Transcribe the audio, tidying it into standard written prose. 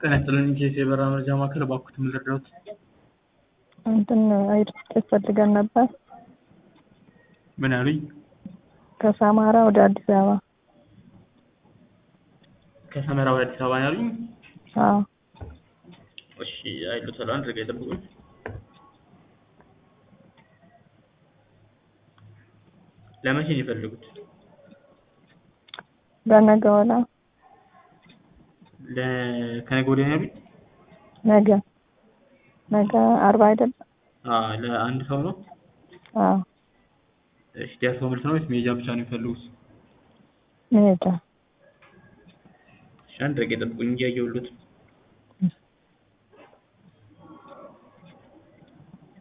ጤና ይስጥልኝ የበራ መረጃ ማዕከል እባክዎት ምን ልርዳዎት? እንትን አይደል ፈልገን ነበር። ምን አሉኝ? ከሰማራ ወደ አዲስ አበባ። ከሰመራ ወደ አዲስ አበባ ያሉኝ? አዎ። እሺ አይሉታል አንድ ደቂቃ ይጠብቁኝ። ለመቼ ነው የፈለጉት? በነገ ወላ ከነገ ወዲያ ነው ያሉኝ? ነገ አርባ አይደል? ለአንድ ሰው ነው? አዎ። እሺ ዲያስፖራ መልስ ነው ወይስ ሜጃ ብቻ ነው የሚፈልጉት? ሜጃ። እሺ አንድ ደቂቃ ይጠብቁኝ እያየሁልዎት።